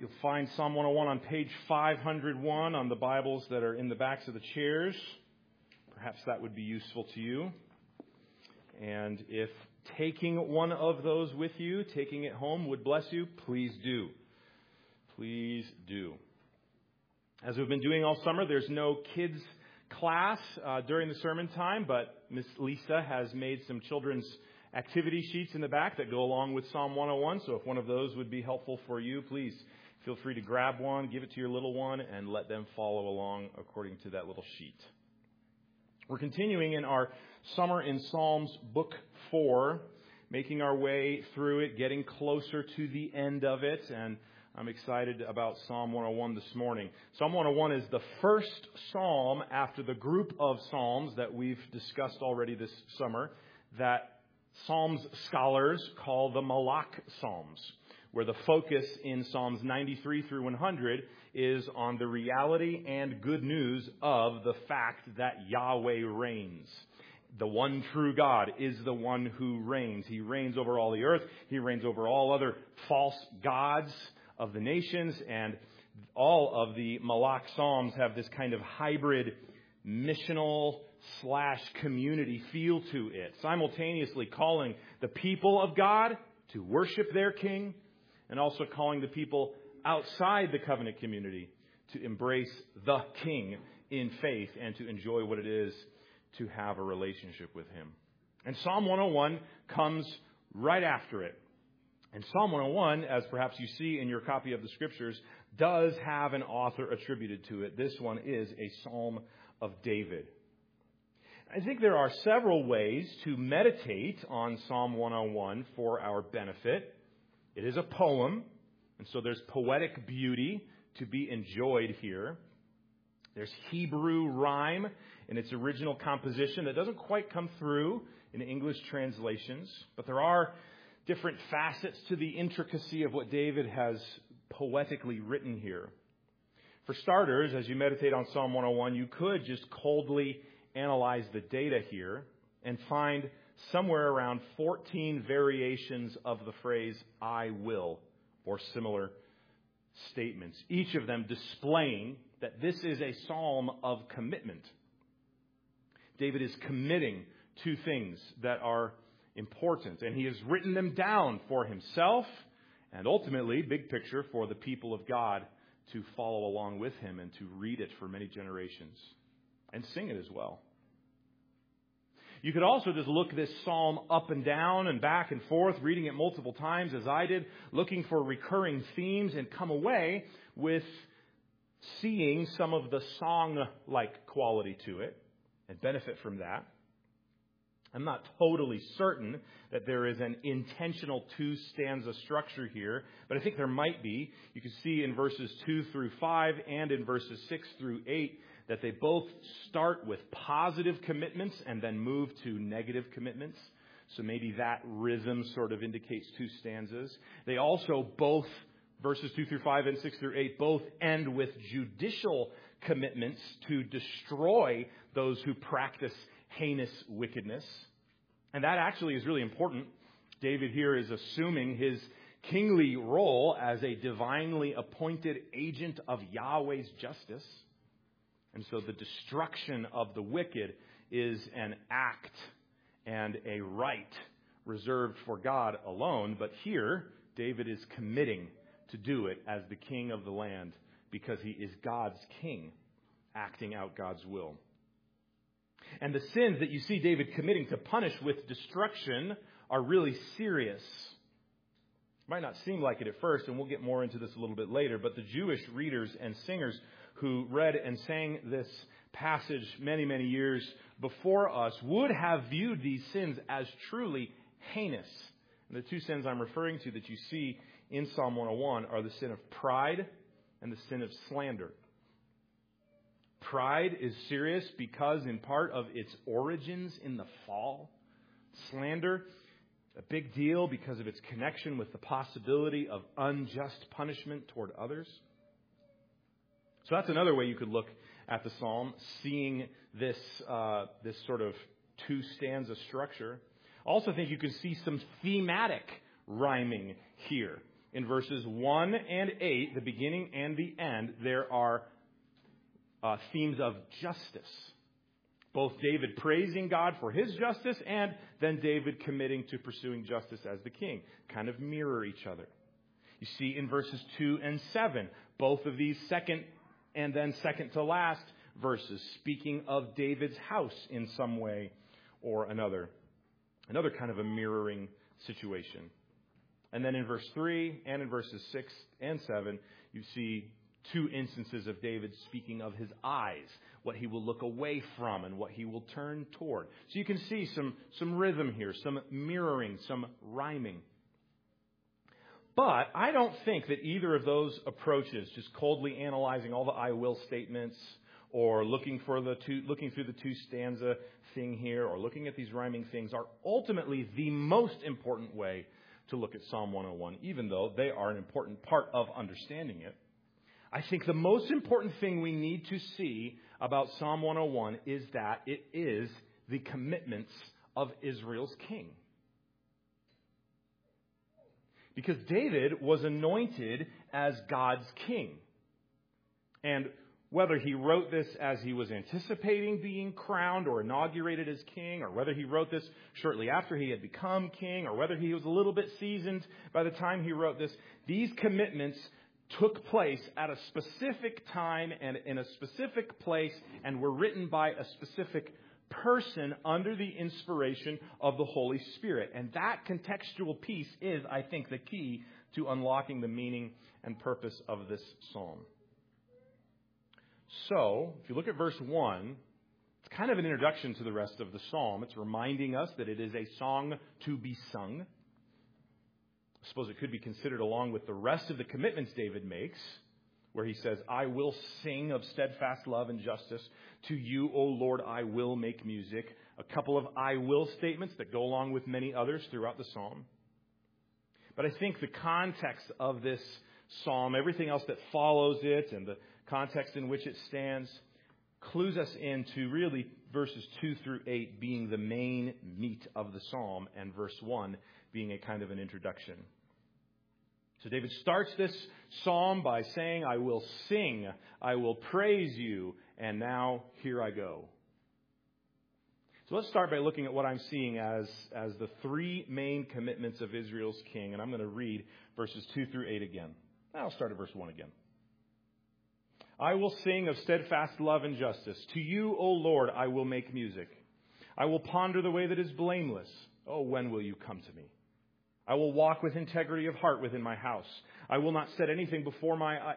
You'll find Psalm 101 on page 501 on the Bibles that are in the backs of the chairs. Perhaps that would be useful to you. And if taking one of those with you, taking it home would bless you, please do. Please do. As we've been doing all summer, there's no kids class during the sermon time, but Miss Lisa has made some children's activity sheets in the back that go along with Psalm 101. So if one of those would be helpful for you, please feel free to grab one, give it to your little one, and let them follow along according to that little sheet. We're continuing in our Summer in Psalms Book 4, making our way through it, getting closer to the end of it, and I'm excited about Psalm 101 this morning. Psalm 101 is the first psalm after the group of psalms that we've discussed already this summer that Psalms scholars call the Malach Psalms, where the focus in Psalms 93 through 100 is on the reality and good news of the fact that Yahweh reigns. The one true God is the one who reigns. He reigns over all the earth. He reigns over all other false gods of the nations. And all of the Malach Psalms have this kind of hybrid missional / community feel to it, simultaneously calling the people of God to worship their King, and also calling the people outside the covenant community to embrace the King in faith and to enjoy what it is to have a relationship with Him. And Psalm 101 comes right after it. And Psalm 101, as perhaps you see in your copy of the Scriptures, does have an author attributed to it. This one is a Psalm of David. I think there are several ways to meditate on Psalm 101 for our benefit. It is a poem, and so there's poetic beauty to be enjoyed here. There's Hebrew rhyme in its original composition that doesn't quite come through in English translations, but there are different facets to the intricacy of what David has poetically written here. For starters, as you meditate on Psalm 101, you could just coldly analyze the data here and find somewhere around 14 variations of the phrase, I will, or similar statements, each of them displaying that this is a psalm of commitment. David is committing to things that are important, and he has written them down for himself and ultimately, big picture, for the people of God to follow along with him and to read it for many generations and sing it as well. You could also just look this psalm up and down and back and forth, reading it multiple times as I did, looking for recurring themes, and come away with seeing some of the song-like quality to it and benefit from that. I'm not totally certain that there is an intentional two-stanza structure here, but I think there might be. You can see in verses 2 through 5 and in verses 6 through 8 that they both start with positive commitments and then move to negative commitments. So maybe that rhythm sort of indicates two stanzas. They also both, verses 2 through 5 and 6 through 8, both end with judicial commitments to destroy those who practice heinous wickedness. And that actually is really important. David here is assuming his kingly role as a divinely appointed agent of Yahweh's justice. And so the destruction of the wicked is an act and a right reserved for God alone. But here, David is committing to do it as the king of the land because he is God's king, acting out God's will. And the sins that you see David committing to punish with destruction are really serious. It might not seem like it at first, and we'll get more into this a little bit later, but the Jewish readers and singers who read and sang this passage many, many years before us would have viewed these sins as truly heinous. And the two sins I'm referring to that you see in Psalm 101 are the sin of pride and the sin of slander. Pride is serious because in part of its origins in the fall. Slander, a big deal because of its connection with the possibility of unjust punishment toward others. So that's another way you could look at the psalm, seeing this sort of two-stanza structure. I also think you can see some thematic rhyming here. In verses 1 and 8, the beginning and the end, there are themes of justice. Both David praising God for his justice and then David committing to pursuing justice as the king. Kind of mirror each other. You see in verses 2 and 7, both of these second and then second to last verses speaking of David's house in some way or another. Another kind of a mirroring situation. And then in verse 3 and in verses 6 and 7, you see two instances of David speaking of his eyes, what he will look away from and what he will turn toward. So you can see some rhythm here, some mirroring, some rhyming. But I don't think that either of those approaches, just coldly analyzing all the I will statements or looking through the two stanza thing here or looking at these rhyming things, are ultimately the most important way to look at Psalm 101, even though they are an important part of understanding it. I think the most important thing we need to see about Psalm 101 is that it is the commitments of Israel's king. Because David was anointed as God's king. And whether he wrote this as he was anticipating being crowned or inaugurated as king, or whether he wrote this shortly after he had become king, or whether he was a little bit seasoned by the time he wrote this, these commitments took place at a specific time and in a specific place and were written by a specific person under the inspiration of the Holy Spirit. And that contextual piece is, I think, the key to unlocking the meaning and purpose of this psalm. So, if you look at verse 1, it's kind of an introduction to the rest of the psalm. It's reminding us that it is a song to be sung. I suppose it could be considered along with the rest of the commitments David makes, where he says, I will sing of steadfast love and justice. To you, O Lord, I will make music. A couple of I will statements that go along with many others throughout the psalm. But I think the context of this psalm, everything else that follows it, and the context in which it stands, clues us into really verses 2 through 8 being the main meat of the psalm, and verse 1 being a kind of an introduction. So David starts this psalm by saying, I will sing, I will praise you, and now here I go. So let's start by looking at what I'm seeing as the three main commitments of Israel's king, and I'm going to read verses 2 through 8 again. I'll start at verse 1 again. I will sing of steadfast love and justice. To you, O Lord, I will make music. I will ponder the way that is blameless. Oh, when will you come to me? I will walk with integrity of heart within my house. I will not set before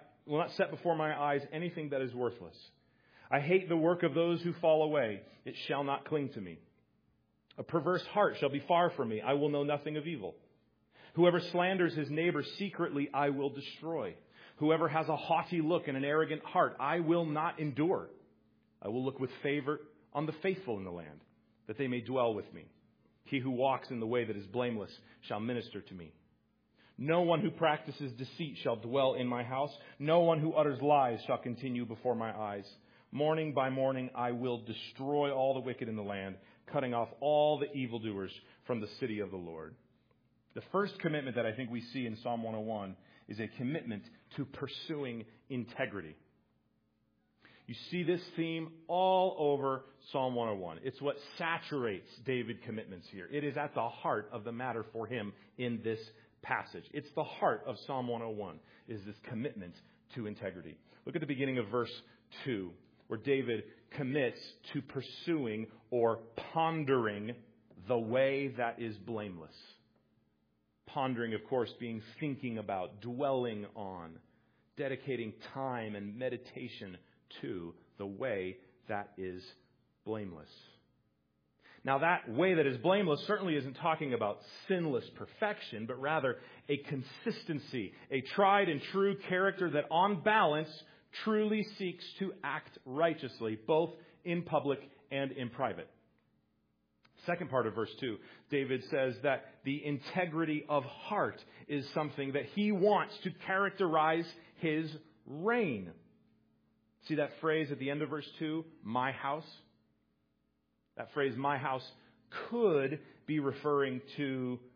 my eyes anything that is worthless. I hate the work of those who fall away. It shall not cling to me. A perverse heart shall be far from me. I will know nothing of evil. Whoever slanders his neighbor secretly, I will destroy. Whoever has a haughty look and an arrogant heart, I will not endure. I will look with favor on the faithful in the land, that they may dwell with me. He who walks in the way that is blameless shall minister to me. No one who practices deceit shall dwell in my house. No one who utters lies shall continue before my eyes. Morning by morning I will destroy all the wicked in the land, cutting off all the evildoers from the city of the Lord. The first commitment that I think we see in Psalm 101 is a commitment to pursuing integrity. You see this theme all over Psalm 101. It's what saturates David's commitments here. It is at the heart of the matter for him in this passage. It's the heart of Psalm 101, is this commitment to integrity. Look at the beginning of verse 2, where David commits to pursuing or pondering the way that is blameless. Pondering, of course, being thinking about, dwelling on, dedicating time and meditation to the way that is blameless. Now, that way that is blameless certainly isn't talking about sinless perfection, but rather a consistency, a tried and true character that on balance truly seeks to act righteously, both in public and in private. Second part of verse 2, David says that the integrity of heart is something that he wants to characterize his reign. See that phrase at the end of verse 2, my house? That phrase, my house, could be referring to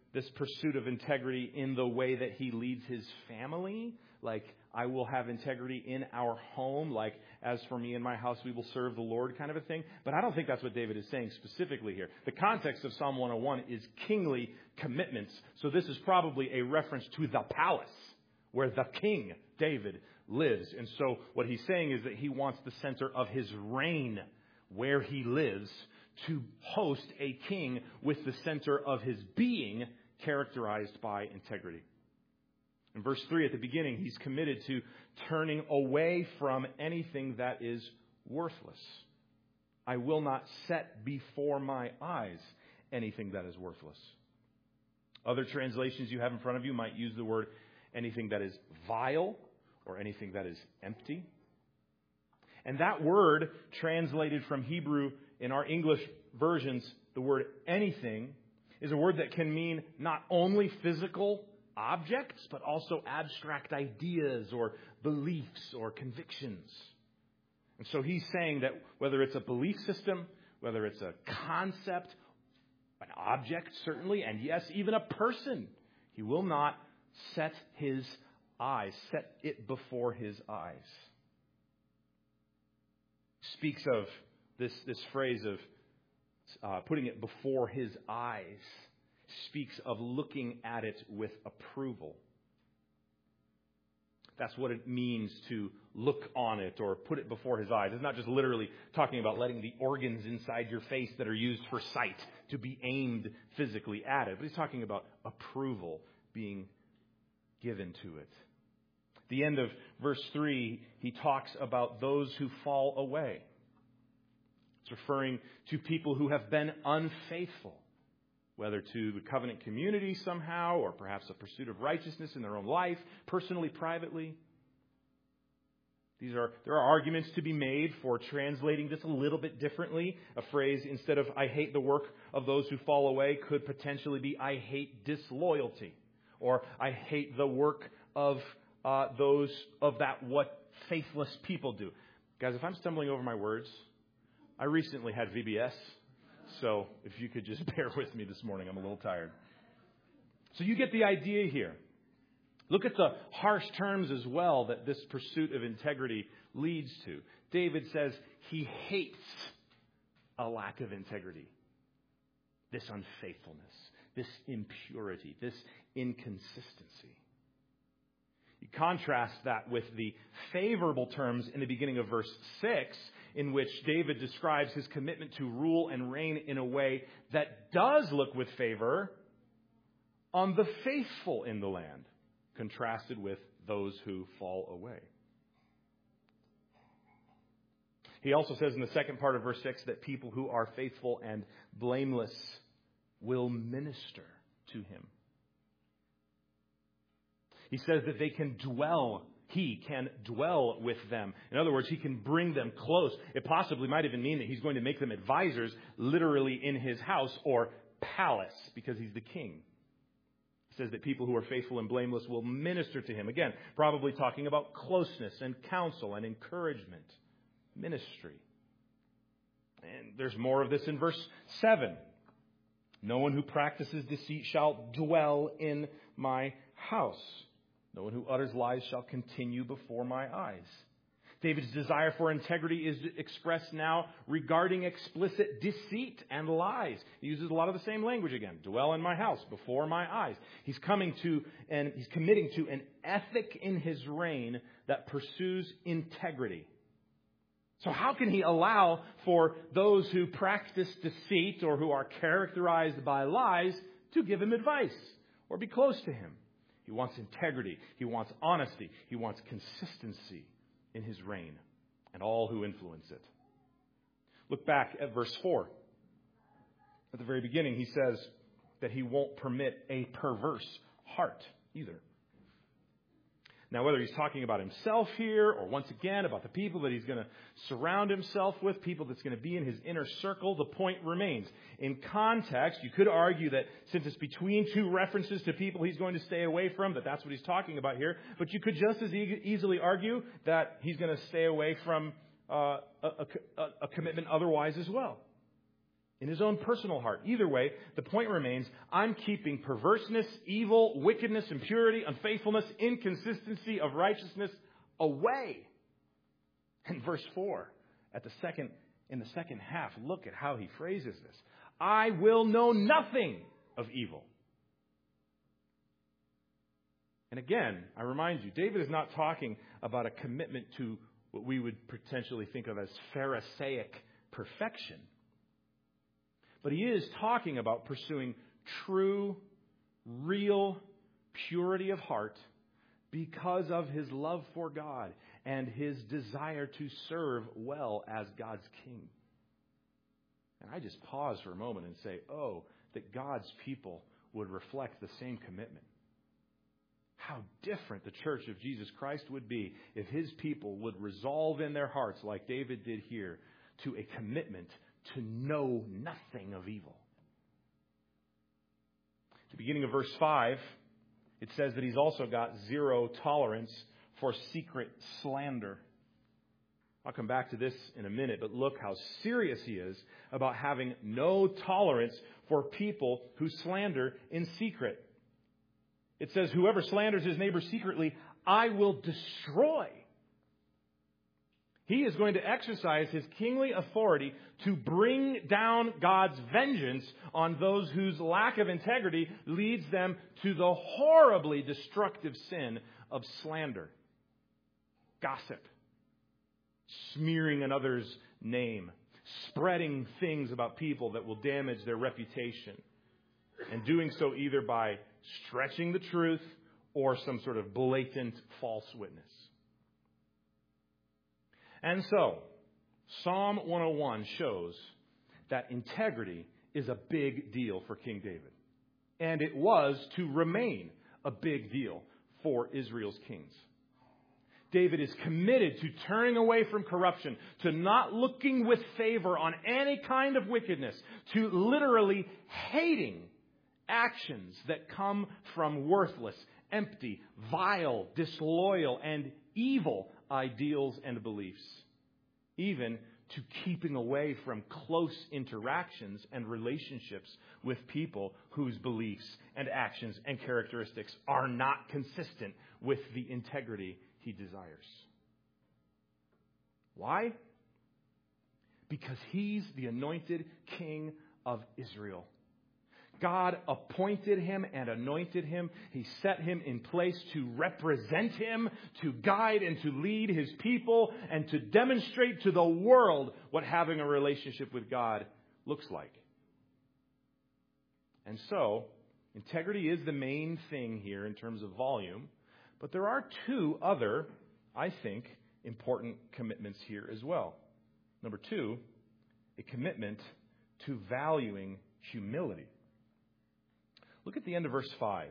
this pursuit of integrity in the way that he leads his family. Like, I will have integrity in our home. Like, as for me and my house, we will serve the Lord kind of a thing. But I don't think that's what David is saying specifically here. The context of Psalm 101 is kingly commitments. So this is probably a reference to the palace where the king, David, lives. And so what he's saying is that he wants the center of his reign, where he lives, to host a king with the center of his being characterized by integrity. In verse 3 at the beginning, he's committed to turning away from anything that is worthless. I will not set before my eyes anything that is worthless. Other translations you have in front of you might use the word anything that is vile or anything that is empty. And that word translated from Hebrew in our English versions, the word anything, is a word that can mean not only physical objects, but also abstract ideas or beliefs or convictions. And so he's saying that whether it's a belief system, whether it's a concept, an object certainly, and yes, even a person, he will not set it before his eyes. Speaks of this phrase of putting it before his eyes, speaks of looking at it with approval. That's what it means to look on it or put it before his eyes. It's not just literally talking about letting the organs inside your face that are used for sight to be aimed physically at it, but he's talking about approval being given to it. The end of verse 3, he talks about those who fall away. It's referring to people who have been unfaithful, whether to the covenant community somehow, or perhaps a pursuit of righteousness in their own life, personally, privately. There are arguments to be made for translating this a little bit differently. A phrase, instead of I hate the work of those who fall away, could potentially be I hate disloyalty, or I hate the work of what faithless people do. Guys, if I'm stumbling over my words, I recently had VBS, so if you could just bear with me this morning, I'm a little tired. So you get the idea here. Look at the harsh terms as well that this pursuit of integrity leads to. David says he hates a lack of integrity, this unfaithfulness, this impurity, this inconsistency. You contrast that with the favorable terms in the beginning of verse 6, in which David describes his commitment to rule and reign in a way that does look with favor on the faithful in the land, contrasted with those who fall away. He also says in the second part of verse 6 that people who are faithful and blameless will minister to him. He says that he can dwell with them. In other words, he can bring them close. It possibly might even mean that he's going to make them advisors, literally in his house or palace, because he's the king. He says that people who are faithful and blameless will minister to him. Again, probably talking about closeness and counsel and encouragement, ministry. And there's more of this in verse 7. No one who practices deceit shall dwell in my house. No one who utters lies shall continue before my eyes. David's desire for integrity is expressed now regarding explicit deceit and lies. He uses a lot of the same language again. Dwell in my house, before my eyes. He's committing to an ethic in his reign that pursues integrity. So how can he allow for those who practice deceit or who are characterized by lies to give him advice or be close to him? He wants integrity. He wants honesty. He wants consistency in his reign and all who influence it. Look back at verse 4. At the very beginning, he says that he won't permit a perverse heart either. Now, whether he's talking about himself here or once again about the people that he's going to surround himself with, people that's going to be in his inner circle, the point remains. In context, you could argue that since it's between two references to people he's going to stay away from, that's what he's talking about here. But you could just as easily argue that he's going to stay away from a commitment otherwise as well. in his own personal heart. Either way, the point remains, I'm keeping perverseness, evil, wickedness, impurity, unfaithfulness, inconsistency of righteousness away. And verse 4, in the second half, look at how he phrases this. I will know nothing of evil. And again, I remind you, David is not talking about a commitment to what we would potentially think of as Pharisaic perfection. But he is talking about pursuing true, real purity of heart because of his love for God and his desire to serve well as God's king. And I just pause for a moment and say, oh, that God's people would reflect the same commitment. How different the church of Jesus Christ would be if his people would resolve in their hearts, like David did here, to a commitment to know nothing of evil. At the beginning of verse 5, it says that he's also got zero tolerance for secret slander. I'll come back to this in a minute, but look how serious he is about having no tolerance for people who slander in secret. It says, whoever slanders his neighbor secretly, I will destroy. He is going to exercise his kingly authority to bring down God's vengeance on those whose lack of integrity leads them to the horribly destructive sin of slander, gossip, smearing another's name, spreading things about people that will damage their reputation, and doing so either by stretching the truth or some sort of blatant false witness. And so, Psalm 101 shows that integrity is a big deal for King David. And it was to remain a big deal for Israel's kings. David is committed to turning away from corruption, to not looking with favor on any kind of wickedness, to literally hating actions that come from worthless, empty, vile, disloyal, and evil ideals and beliefs, even to keeping away from close interactions and relationships with people whose beliefs and actions and characteristics are not consistent with the integrity he desires. Why? Because he's the anointed king of Israel. God appointed him and anointed him. He set him in place to represent him, to guide and to lead his people, and to demonstrate to the world what having a relationship with God looks like. And so, integrity is the main thing here in terms of volume. But there are two other, I think, important commitments here as well. Number two, a commitment to valuing humility. Look at the end of verse 5.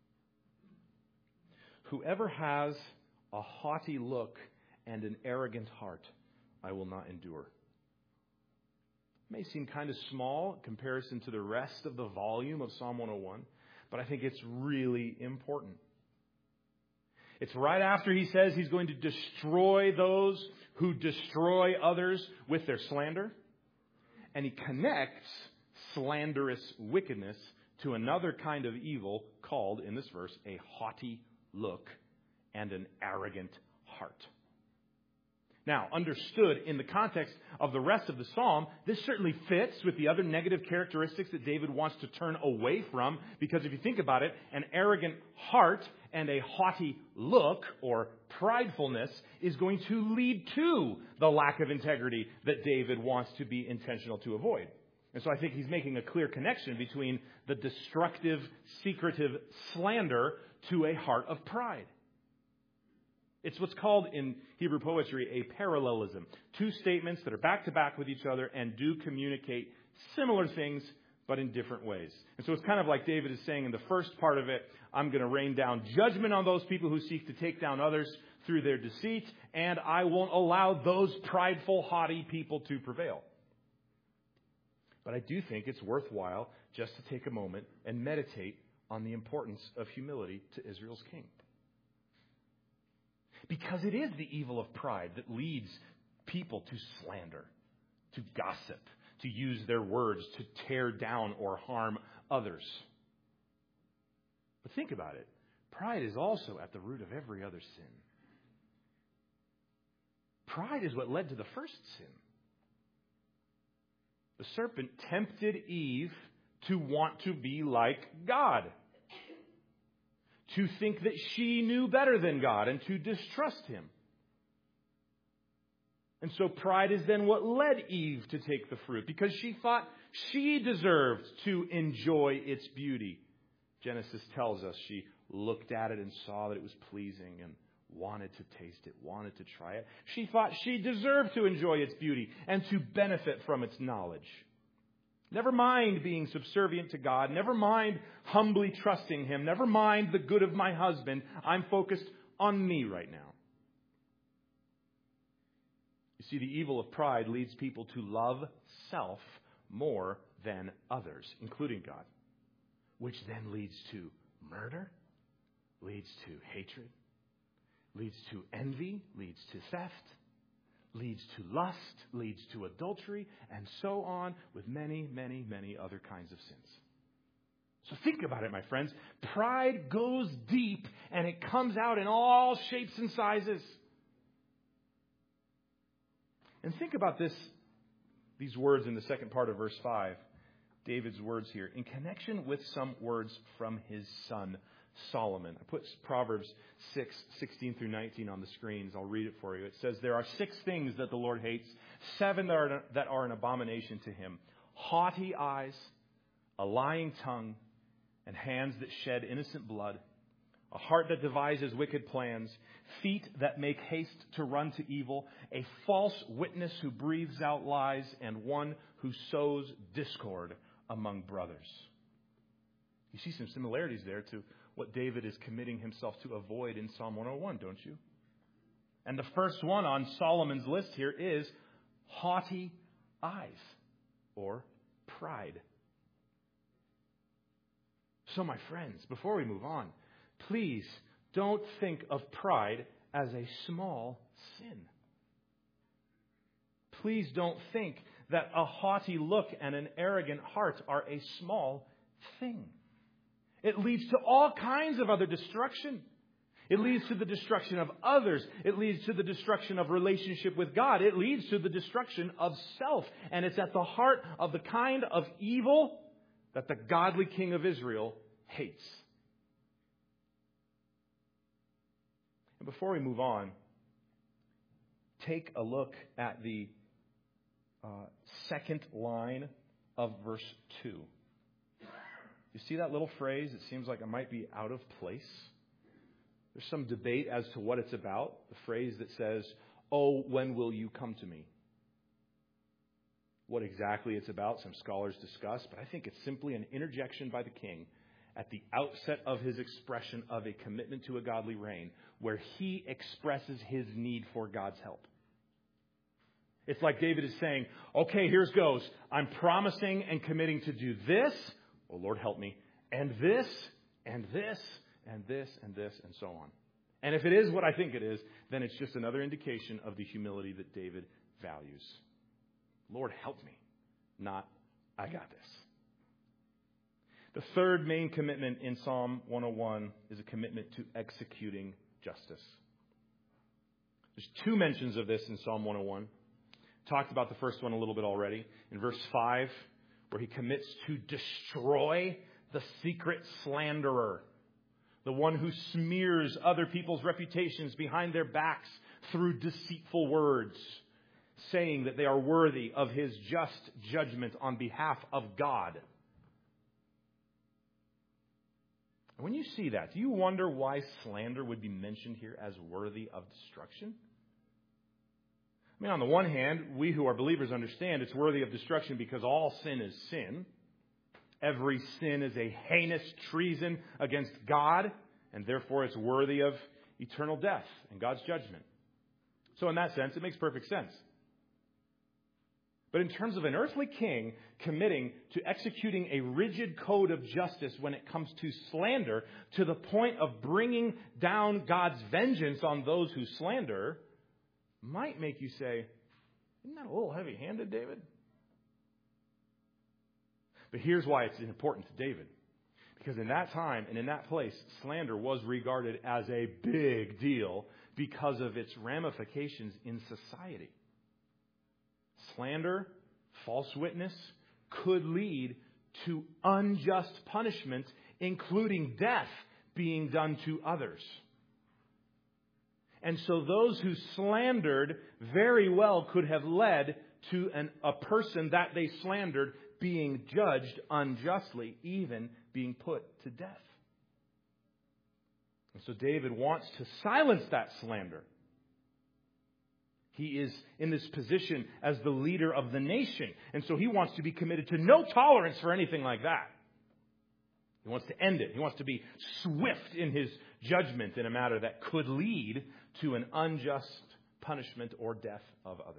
Whoever has a haughty look and an arrogant heart, I will not endure. It may seem kind of small in comparison to the rest of the volume of Psalm 101, but I think it's really important. It's right after he says he's going to destroy those who destroy others with their slander. And he connects slanderous wickedness to another kind of evil called, in this verse, a haughty look and an arrogant heart. Now, understood in the context of the rest of the psalm, this certainly fits with the other negative characteristics that David wants to turn away from, because if you think about it, an arrogant heart and a haughty look, or pridefulness, is going to lead to the lack of integrity that David wants to be intentional to avoid. And so I think he's making a clear connection between the destructive, secretive slander to a heart of pride. It's what's called in Hebrew poetry a parallelism. Two statements that are back to back with each other and do communicate similar things, but in different ways. And so it's kind of like David is saying in the first part of it, I'm going to rain down judgment on those people who seek to take down others through their deceit, and I won't allow those prideful, haughty people to prevail. But I do think it's worthwhile just to take a moment and meditate on the importance of humility to Israel's king. Because it is the evil of pride that leads people to slander, to gossip, to use their words to tear down or harm others. But think about it. Pride is also at the root of every other sin. Pride is what led to the first sin. The serpent tempted Eve to want to be like God, to think that she knew better than God, and to distrust Him. And so pride is then what led Eve to take the fruit, because she thought she deserved to enjoy its beauty. Genesis tells us she looked at it and saw that it was pleasing and wanted to taste it, wanted to try it. She thought she deserved to enjoy its beauty and to benefit from its knowledge. Never mind being subservient to God. Never mind humbly trusting Him. Never mind the good of my husband. I'm focused on me right now. You see, the evil of pride leads people to love self more than others, including God, which then leads to murder, leads to hatred, leads to envy, leads to theft, leads to lust, leads to adultery, and so on with many, many, many other kinds of sins. So think about it, my friends. Pride goes deep, and it comes out in all shapes and sizes. And think about these words in the second part of verse 5, David's words here, in connection with some words from his son, Solomon. I put Proverbs 6:16 through 19 on the screens. I'll read it for you. It says, "There are 6 things that the Lord hates, 7 that are an abomination to Him. Haughty eyes, a lying tongue, and hands that shed innocent blood, a heart that devises wicked plans, feet that make haste to run to evil, a false witness who breathes out lies, and one who sows discord among brothers." You see some similarities there to what David is committing himself to avoid in Psalm 101, don't you? And the first one on Solomon's list here is haughty eyes, or pride. So, my friends, before we move on, please don't think of pride as a small sin. Please don't think that a haughty look and an arrogant heart are a small thing. It leads to all kinds of other destruction. It leads to the destruction of others. It leads to the destruction of relationship with God. It leads to the destruction of self. And it's at the heart of the kind of evil that the godly king of Israel hates. And before we move on, take a look at the second line of verse 2. You see that little phrase? It seems like it might be out of place. There's some debate as to what it's about. The phrase that says, "Oh, when will you come to me?" What exactly it's about, some scholars discuss, but I think it's simply an interjection by the king at the outset of his expression of a commitment to a godly reign, where he expresses his need for God's help. It's like David is saying, okay, here's goes. I'm promising and committing to do this. Oh, Lord, help me. And this, and this, and this, and this, and so on. And if it is what I think it is, then it's just another indication of the humility that David values. Lord, help me. Not, I got this. The third main commitment in Psalm 101 is a commitment to executing justice. There's 2 mentions of this in Psalm 101. Talked about the first one a little bit already. In verse 5, where he commits to destroy the secret slanderer, the one who smears other people's reputations behind their backs through deceitful words, saying that they are worthy of his just judgment on behalf of God. When you see that, do you wonder why slander would be mentioned here as worthy of destruction? I mean, on the one hand, we who are believers understand it's worthy of destruction because all sin is sin. Every sin is a heinous treason against God, and therefore it's worthy of eternal death and God's judgment. So in that sense, it makes perfect sense. But in terms of an earthly king committing to executing a rigid code of justice when it comes to slander, to the point of bringing down God's vengeance on those who slander, might make you say, isn't that a little heavy-handed, David? But here's why it's important to David. Because in that time and in that place, slander was regarded as a big deal because of its ramifications in society. Slander, false witness, could lead to unjust punishment, including death being done to others. And so those who slandered very well could have led to a person that they slandered being judged unjustly, even being put to death. And so David wants to silence that slander. He is in this position as the leader of the nation. And so he wants to be committed to no tolerance for anything like that. He wants to end it. He wants to be swift in his judgment in a matter that could lead to an unjust punishment or death of others.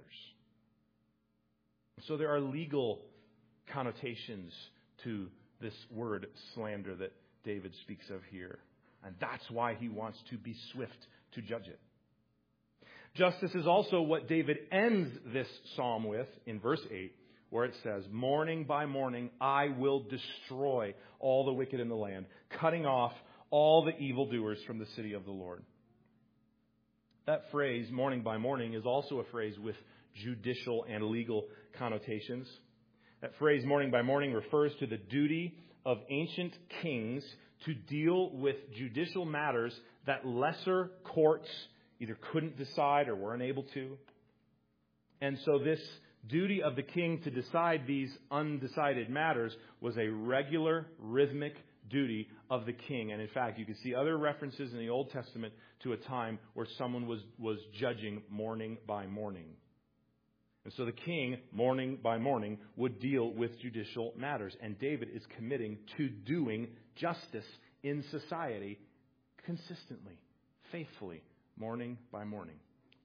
So there are legal connotations to this word slander that David speaks of here. And that's why he wants to be swift to judge it. Justice is also what David ends this psalm with in verse 8, where it says, "Morning by morning I will destroy all the wicked in the land, cutting off all the evildoers from the city of the Lord." That phrase, morning by morning, is also a phrase with judicial and legal connotations. That phrase, morning by morning, refers to the duty of ancient kings to deal with judicial matters that lesser courts either couldn't decide or were unable to. And so this duty of the king to decide these undecided matters was a regular, rhythmic duty of the king. And in fact, you can see other references in the Old Testament to a time where someone was judging morning by morning. And so the king, morning by morning, would deal with judicial matters. And David is committing to doing justice in society consistently, faithfully, morning by morning.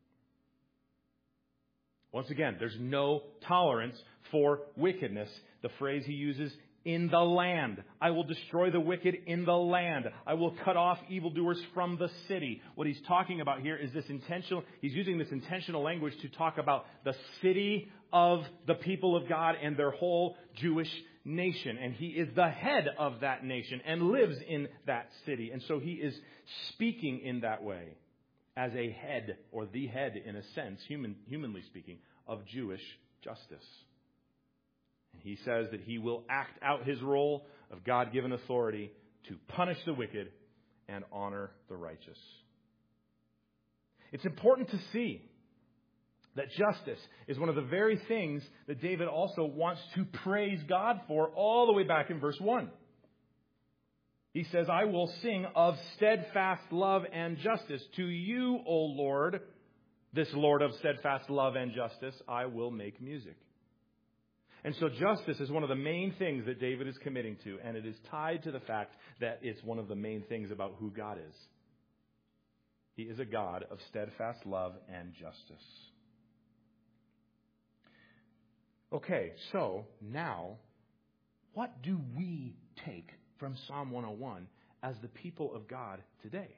Once again, there's no tolerance for wickedness. The phrase he uses, in the land. I will destroy the wicked in the land. I will cut off evildoers from the city. What he's talking about here is he's using this intentional language to talk about the city of the people of God and their whole Jewish nation. And he is the head of that nation and lives in that city. And so he is speaking in that way as a head, or the head in a sense, humanly speaking, of Jewish justice. And he says that he will act out his role of God-given authority to punish the wicked and honor the righteous. It's important to see that justice is one of the very things that David also wants to praise God for all the way back in verse 1. He says, "I will sing of steadfast love and justice. To you, O Lord, this Lord of steadfast love and justice, I will make music." And so justice is one of the main things that David is committing to, and it is tied to the fact that it's one of the main things about who God is. He is a God of steadfast love and justice. Okay, so now, what do we take from Psalm 101 as the people of God today?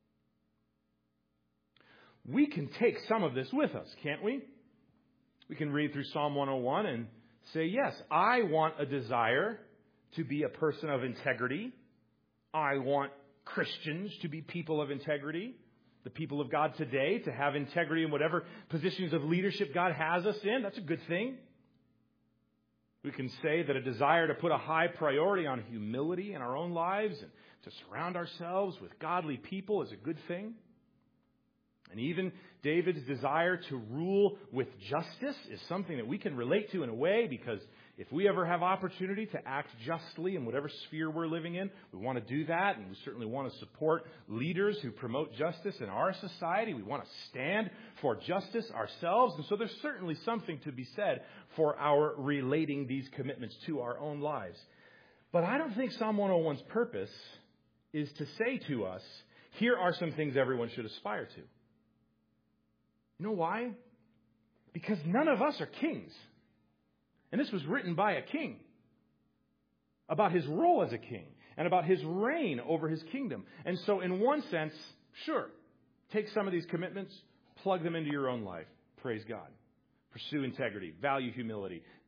We can take some of this with us, can't we? We can read through Psalm 101 and say, yes, I want a desire to be a person of integrity. I want Christians to be people of integrity. The people of God today to have integrity in whatever positions of leadership God has us in. That's a good thing. We can say that a desire to put a high priority on humility in our own lives and to surround ourselves with godly people is a good thing. And even David's desire to rule with justice is something that we can relate to in a way, because if we ever have opportunity to act justly in whatever sphere we're living in, we want to do that, and we certainly want to support leaders who promote justice in our society. We want to stand for justice ourselves, and so there's certainly something to be said for our relating these commitments to our own lives. But I don't think Psalm 101's purpose is to say to us, here are some things everyone should aspire to. You know why? Because none of us are kings. And this was written by a king about his role as a king and about his reign over his kingdom. And so in one sense, sure, take some of these commitments, plug them into your own life. Praise God. Pursue integrity, value humility,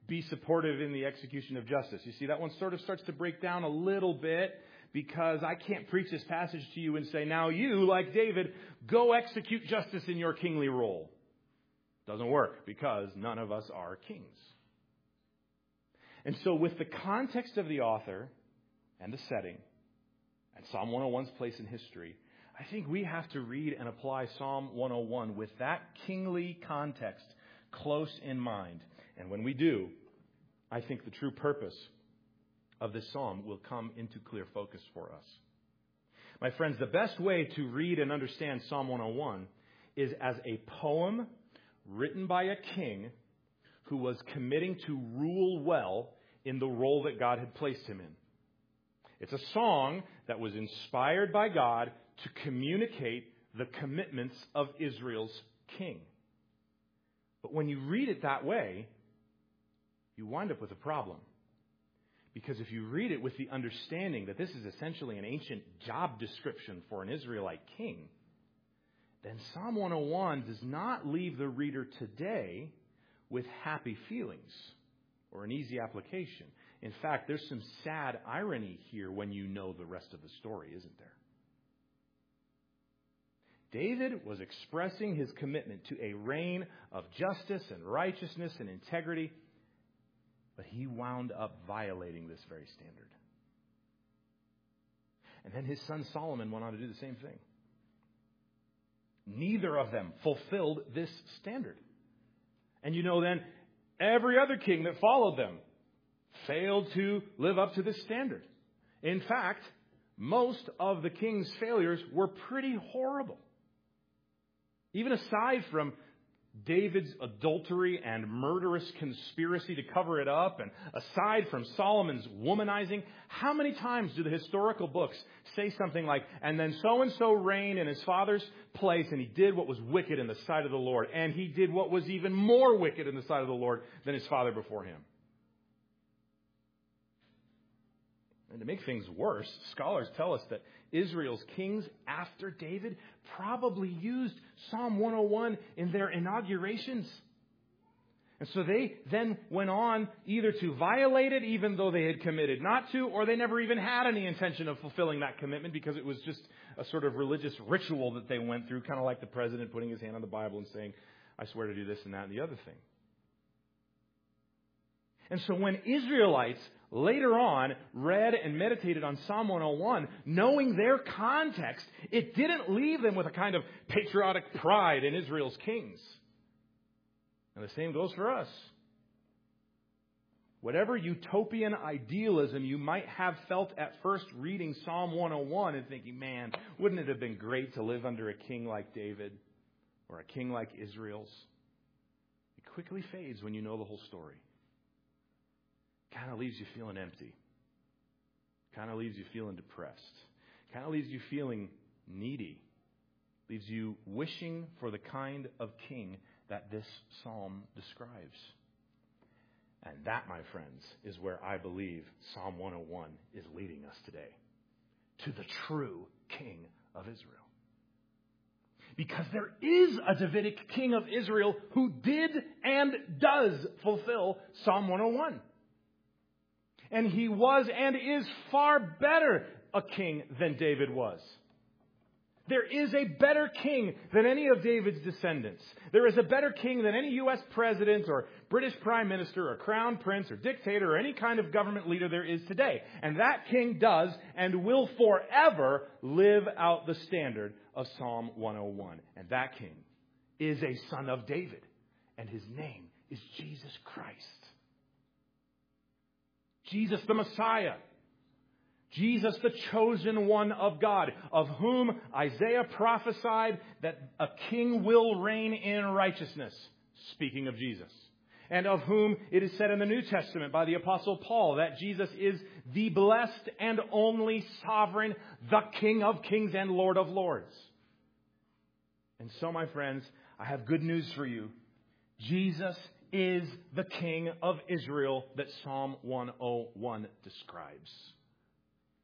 be supportive in the execution of justice. You see, that one sort of starts to break down a little bit because I can't preach this passage to you and say, now you, like David, go execute justice in your kingly role. Doesn't work because none of us are kings. And so with the context of the author and the setting and Psalm 101's place in history, I think we have to read and apply Psalm 101 with that kingly context close in mind. And when we do, I think the true purpose of this psalm will come into clear focus for us. My friends, the best way to read and understand Psalm 101 is as a poem written by a king who was committing to rule well in the role that God had placed him in. It's a song that was inspired by God to communicate the commitments of Israel's king. But when you read it that way, you wind up with a problem. Because if you read it with the understanding that this is essentially an ancient job description for an Israelite king, then Psalm 101 does not leave the reader today with happy feelings or an easy application. In fact, there's some sad irony here when you know the rest of the story, isn't there? David was expressing his commitment to a reign of justice and righteousness and integrity, but he wound up violating this very standard. And then his son Solomon went on to do the same thing. Neither of them fulfilled this standard. And you know then, every other king that followed them failed to live up to this standard. In fact, most of the king's failures were pretty horrible. Even aside from David's adultery and murderous conspiracy to cover it up, and aside from Solomon's womanizing, how many times do the historical books say something like, and then so-and-so reigned in his father's place, and he did what was wicked in the sight of the Lord, and he did what was even more wicked in the sight of the Lord than his father before him? And to make things worse, scholars tell us that Israel's kings after David probably used Psalm 101 in their inaugurations. And so they then went on either to violate it even though they had committed not to, or they never even had any intention of fulfilling that commitment because it was just a sort of religious ritual that they went through, kind of like the president putting his hand on the Bible and saying, I swear to do this and that and the other thing. And so when Israelites later on read and meditated on Psalm 101, knowing their context, it didn't leave them with a kind of patriotic pride in Israel's kings. And the same goes for us. Whatever utopian idealism you might have felt at first reading Psalm 101 and thinking, man, wouldn't it have been great to live under a king like David or a king like Israel's? It quickly fades when you know the whole story. Kind of leaves you feeling empty. Kind of leaves you feeling depressed. Kind of leaves you feeling needy. Leaves you wishing for the kind of king that this psalm describes. And that, my friends, is where I believe Psalm 101 is leading us today. To the true King of Israel. Because there is a Davidic king of Israel who did and does fulfill Psalm 101. And he was and is far better a king than David was. There is a better king than any of David's descendants. There is a better king than any U.S. president or British prime minister or crown prince or dictator or any kind of government leader there is today. And that king does and will forever live out the standard of Psalm 101. And that king is a son of David. And his name is Jesus Christ. Jesus the Messiah. Jesus the chosen one of God, of whom Isaiah prophesied that a king will reign in righteousness, speaking of Jesus. And of whom it is said in the New Testament by the Apostle Paul that Jesus is the blessed and only sovereign, the King of kings and Lord of lords. And so, my friends, I have good news for you. Jesus is the King of Israel that Psalm 101 describes.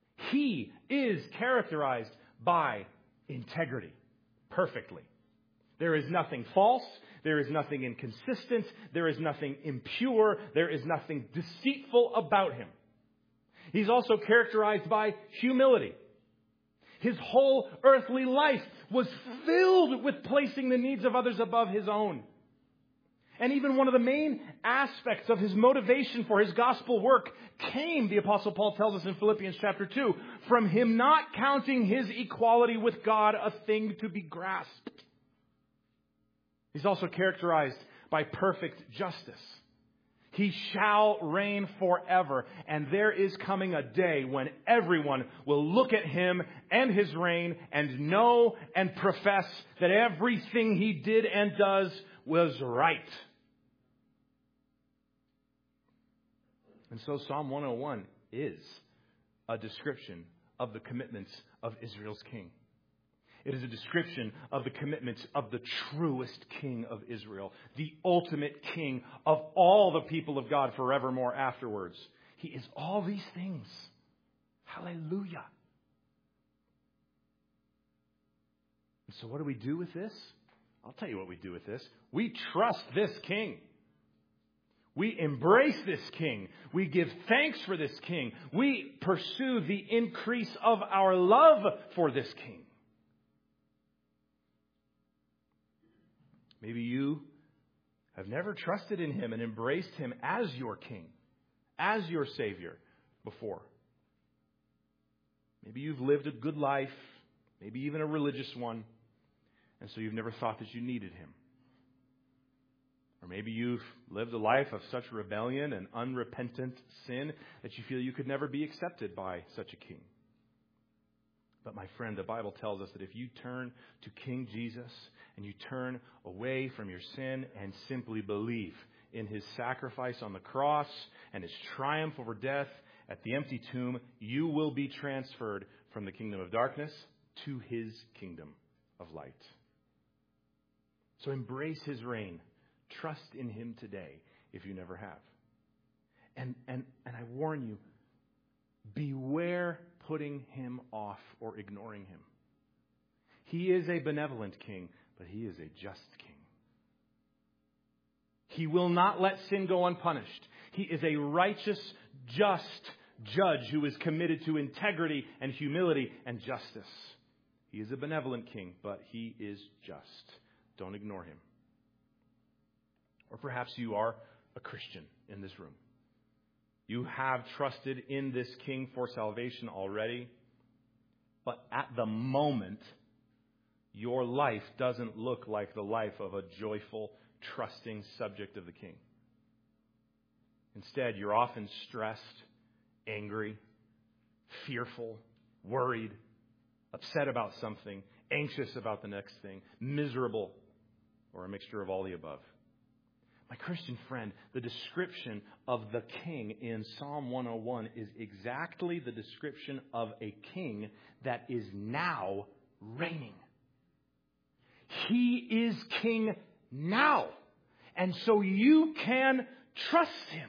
He is characterized by integrity perfectly. There is nothing false. There is nothing inconsistent. There is nothing impure. There is nothing deceitful about him. He's also characterized by humility. His whole earthly life was filled with placing the needs of others above his own. And even one of the main aspects of his motivation for his gospel work came, the Apostle Paul tells us in Philippians chapter 2, from him not counting his equality with God a thing to be grasped. He's also characterized by perfect justice. He shall reign forever, and there is coming a day when everyone will look at him and his reign and know and profess that everything he did and does was right. And so Psalm 101 is a description of the commitments of Israel's king. It is a description of the commitments of the truest king of Israel, the ultimate king of all the people of God forevermore afterwards. He is all these things. Hallelujah. And so what do we do with this? I'll tell you what we do with this. We trust this king. We embrace this king. We give thanks for this king. We pursue the increase of our love for this king. Maybe you have never trusted in him and embraced him as your king, as your savior before. Maybe you've lived a good life, maybe even a religious one, and so you've never thought that you needed him. Or maybe you've lived a life of such rebellion and unrepentant sin that you feel you could never be accepted by such a king. But my friend, the Bible tells us that if you turn to King Jesus and you turn away from your sin and simply believe in his sacrifice on the cross and his triumph over death at the empty tomb, you will be transferred from the kingdom of darkness to his kingdom of light. So embrace his reign. Trust in him today if you never have. And I warn you, beware putting him off or ignoring him. He is a benevolent king, but he is a just king. He will not let sin go unpunished. He is a righteous, just judge who is committed to integrity and humility and justice. He is a benevolent king, but he is just. Don't ignore him. Or perhaps you are a Christian in this room. You have trusted in this king for salvation already, but at the moment, your life doesn't look like the life of a joyful, trusting subject of the king. Instead, you're often stressed, angry, fearful, worried, upset about something, anxious about the next thing, miserable, or a mixture of all the above. My Christian friend, the description of the king in Psalm 101 is exactly the description of a king that is now reigning. He is king now. And so you can trust him.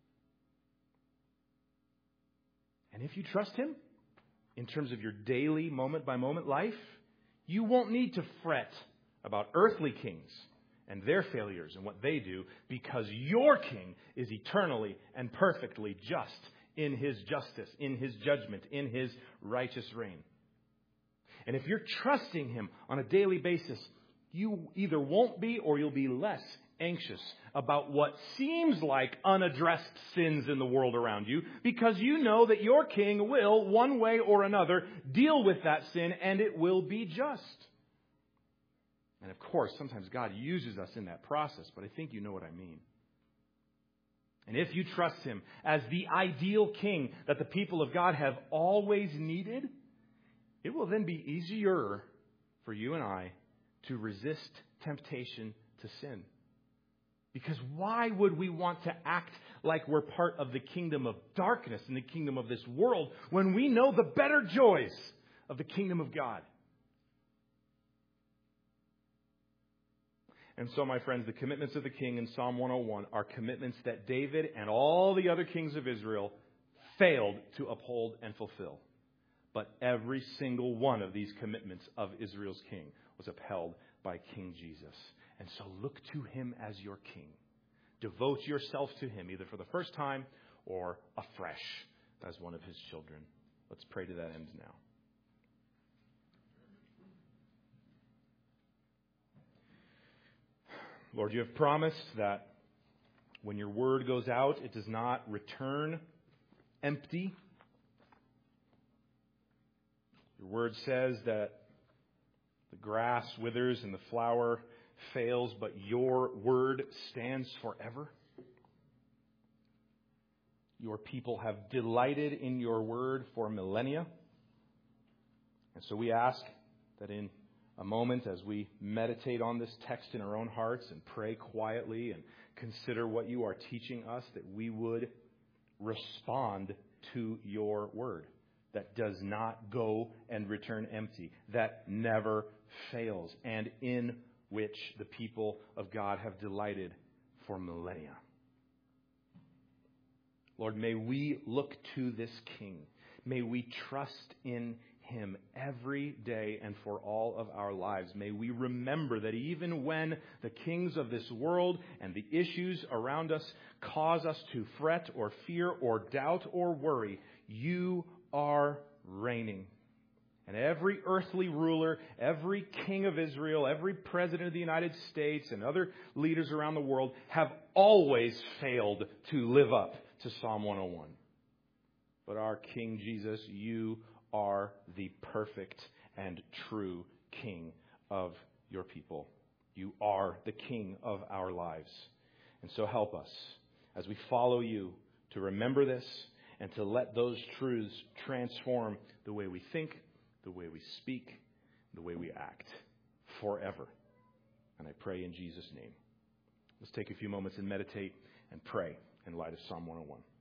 And if you trust him, in terms of your daily moment-by-moment life, you won't need to fret about earthly kings and their failures and what they do, because your king is eternally and perfectly just in his justice, in his judgment, in his righteous reign. And if you're trusting him on a daily basis, you either won't be or you'll be less anxious about what seems like unaddressed sins in the world around you, because you know that your king will, one way or another, deal with that sin, and it will be just. And of course, sometimes God uses us in that process, but I think you know what I mean. And if you trust him as the ideal king that the people of God have always needed, it will then be easier for you and I to resist temptation to sin. Because why would we want to act like we're part of the kingdom of darkness and the kingdom of this world when we know the better joys of the kingdom of God? And so, my friends, the commitments of the king in Psalm 101 are commitments that David and all the other kings of Israel failed to uphold and fulfill. But every single one of these commitments of Israel's king was upheld by King Jesus. And so look to him as your king. Devote yourself to him, either for the first time or afresh as one of his children. Let's pray to that end now. Lord, you have promised that when your word goes out, it does not return empty. Your word says that the grass withers and the flower fails, but your word stands forever. Your people have delighted in your word for millennia. And so we ask that in a moment, as we meditate on this text in our own hearts and pray quietly and consider what you are teaching us, that we would respond to your word that does not go and return empty, that never fails, and in which the people of God have delighted for millennia. Lord, may we look to this King. May we trust in him every day and for all of our lives. May we remember that even when the kings of this world and the issues around us cause us to fret or fear or doubt or worry, you are reigning. And every earthly ruler, every king of Israel, every president of the United States, and other leaders around the world have always failed to live up to Psalm 101. But our King Jesus, you are the perfect and true King of your people. You are the King of our lives. And so help us as we follow you to remember this and to let those truths transform the way we think, the way we speak, the way we act forever. And I pray in Jesus' name. Let's take a few moments and meditate and pray in light of Psalm 101.